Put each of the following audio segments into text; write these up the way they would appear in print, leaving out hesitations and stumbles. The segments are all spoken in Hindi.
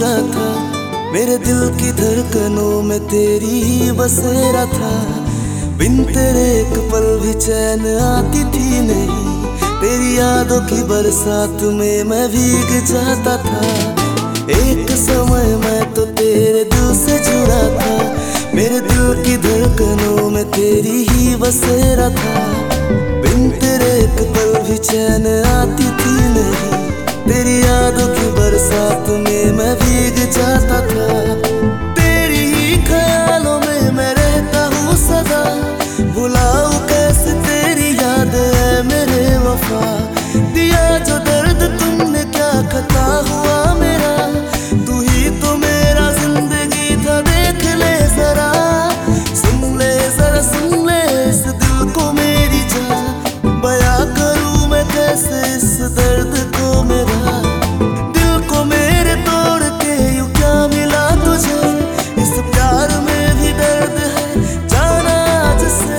पूरा था। मेरे दिल की धड़कनों में तेरी ही बसेरा था। बिन तेरे एक पल भी चैन आती थी नहीं। तेरी यादों की बरसात में मैं भीग जाता था। एक समय मैं तो तेरे दिल से जुड़ा था। मेरे दिल की धड़कनों में तेरी ही बसेरा था। बिन तेरे एक पल भी चैन आती थी नहीं। तेरी यादों की बरसात में मैं भीग जाता था। तेरी ही ख्यालों में मैं रहता हूँ सदा। भुलाऊं कैसे तेरी याद है मेरे वफा। दिया जो दर्द तुमने क्या खता हुआ मेरा। तू ही तो मेरा जिंदगी था, देख ले जरा। सुन ले जरा, सुन ले इस दिल को मेरी जान। बयां करूं मैं कैसे इस दर्द को मेरा। दिल को मेरे तोड़ के यूं क्या मिला तुझे। इस प्यार में भी दर्द है जाना जिसे।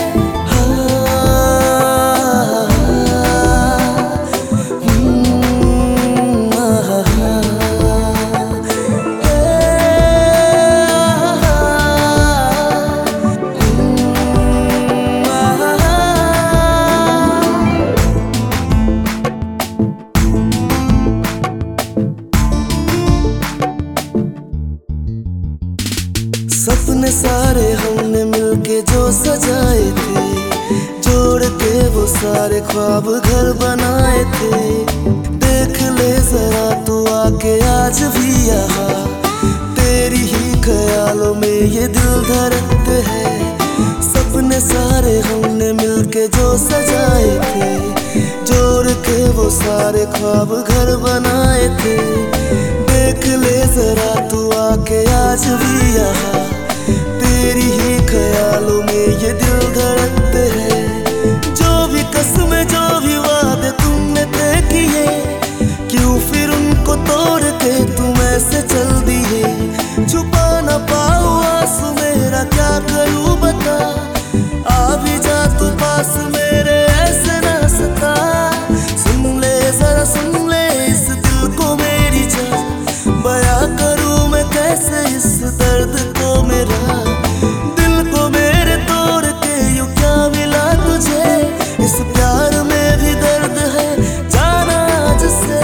सपने सारे हमने मिलके जो सजाए थे। जोड़ के वो सारे ख्वाब घर बनाए थे। देख ले जरा तू आके आज भी यहाँ। तेरी ही ख्यालों में ये दिल धड़कते हैं। सपने सारे हमने मिलके जो सजाए थे। जोड़ के वो सारे ख्वाब घर बनाए थे। देख ले जरा तू आके आज भी यहाँ। तेरी ही ख्यालों में ये दिल धड़कते हैं। जो भी कसमें जो भी वादे तुमने तय किए, क्यों फिर उनको तोड़ के तुम ऐसे चल दिए। छुपा न पाऊं आंसू मेरा, क्या करूं बता। आ भी जा तू पास मेरे, ऐसे ना सता। सुन ले जरा, सुन ले इस दिल को मेरी जान। बयां करूं मैं कैसे इस दर्द को मेरा। दिल को मेरे तोड़ के यूं क्या मिला तुझे। इस प्यार में भी दर्द है जाना जिसे।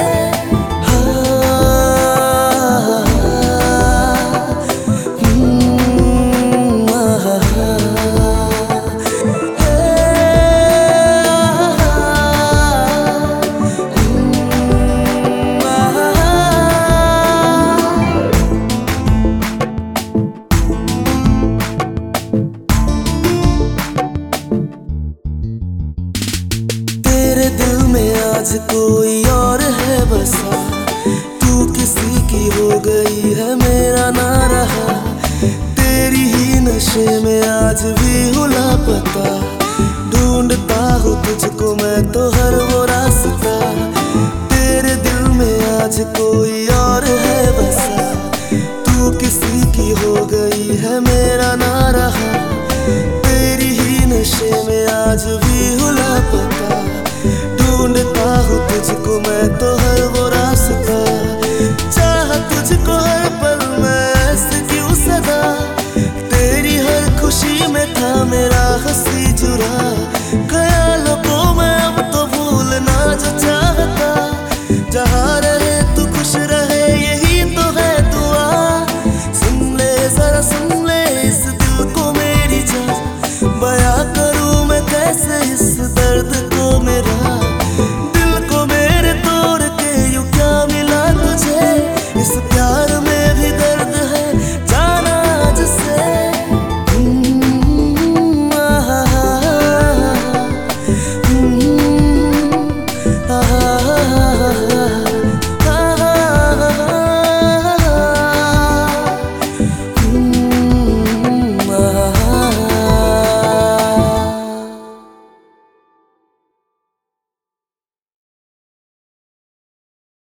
तेरे दिल में आज कोई और है बसा। तू किसी की हो गई है, मेरा ना रहा। तेरी ही नशे में आज भी हूँ लापता। ढूंढता हूँ तुझको मैं तो हर वो रास्ता। तेरे दिल में आज कोई और है बसा। तू किसी की हो गई है, मेरा ना रहा। तेरी ही नशे में आज भी हूँ लापता। ढूंढता हूँ तुझको मैं तो